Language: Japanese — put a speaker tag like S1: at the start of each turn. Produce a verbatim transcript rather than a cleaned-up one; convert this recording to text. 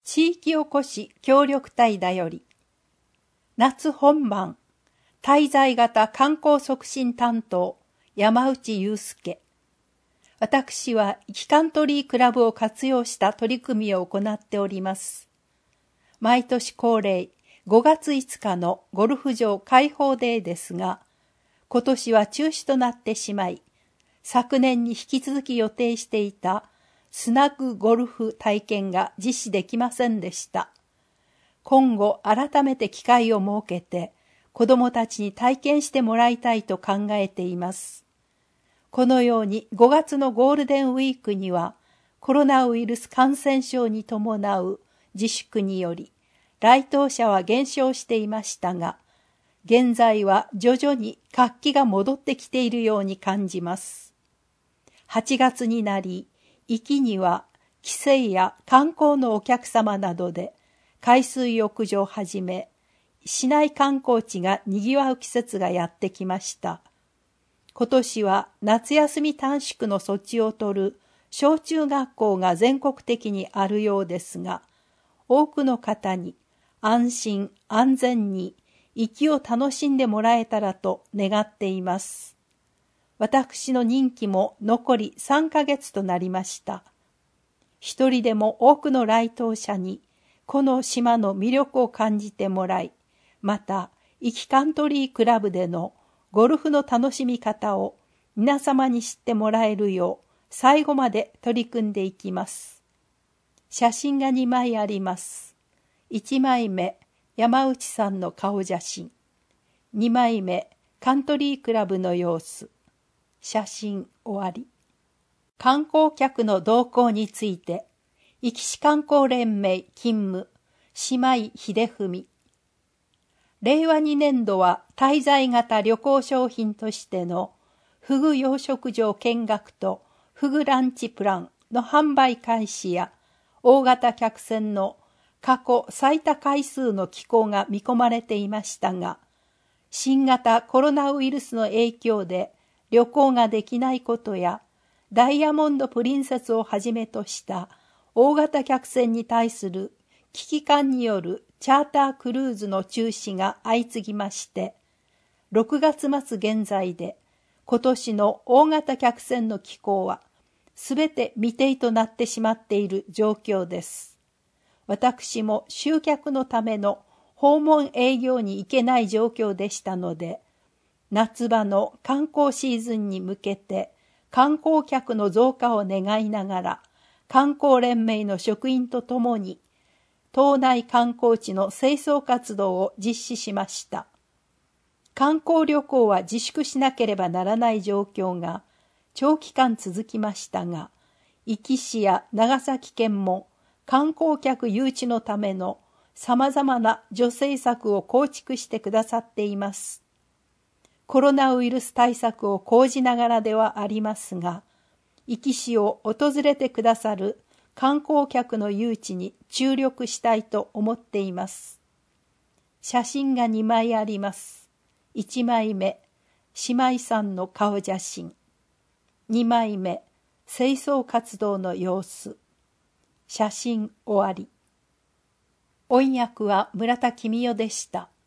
S1: 地域おこし協力隊だより、夏本番、滞在型観光促進担当、山内祐介。私は、イキカントリークラブを活用した取り組みを行っております。毎年恒例、ごがついつかのゴルフ場開放デーですが、今年は中止となってしまい、昨年に引き続き予定していたスナッグゴルフ体験が実施できませんでした。今後改めて機会を設けて、子どもたちに体験してもらいたいと考えています。このようにごがつのゴールデンウィークにはコロナウイルス感染症に伴う自粛により来島者は減少していましたが、現在は徐々に活気が戻ってきているように感じます。はちがつになり、壱岐には帰省や観光のお客様などで海水浴場をはじめ、市内観光地が賑わう季節がやってきました。今年は夏休み短縮の措置を取る小中学校が全国的にあるようですが、多くの方に安心安全に行きを楽しんでもらえたらと願っています。私の任期も残りさんかげつとなりました。一人でも多くの来島者にこの島の魅力を感じてもらい、また、壱岐カントリークラブでのゴルフの楽しみ方を皆様に知ってもらえるよう最後まで取り組んでいきます。写真がにまいあります。いちまいめ、山内さんの顔写真。にまいめ、カントリークラブの様子。写真終わり。観光客の動向について、壱岐市観光連盟勤務、姉妹秀文。れいわにねんどは滞在型旅行商品としてのフグ養殖場見学とフグランチプランの販売開始や大型客船の過去最多回数の寄港が見込まれていましたが、新型コロナウイルスの影響で旅行ができないことや、ダイヤモンドプリンセスをはじめとした大型客船に対する危機感によるチャータークルーズの中止が相次ぎまして、ろくがつ末現在で今年の大型客船の寄港はすべて未定となってしまっている状況です。私も集客のための訪問営業に行けない状況でしたので、夏場の観光シーズンに向けて観光客の増加を願いながら、観光連盟の職員とともに島内観光地の清掃活動を実施しました。観光旅行は自粛しなければならない状況が長期間続きましたが、壱岐市や長崎県も観光客誘致のための様々な助成策を構築してくださっています。コロナウイルス対策を講じながらではありますが、壱岐市を訪れてくださる観光客の誘致に注力したいと思っています。写真がにまいあります。いちまいめ、姉妹さんの顔写真。にまいめ、清掃活動の様子。写真終わり。音訳は村田公代でした。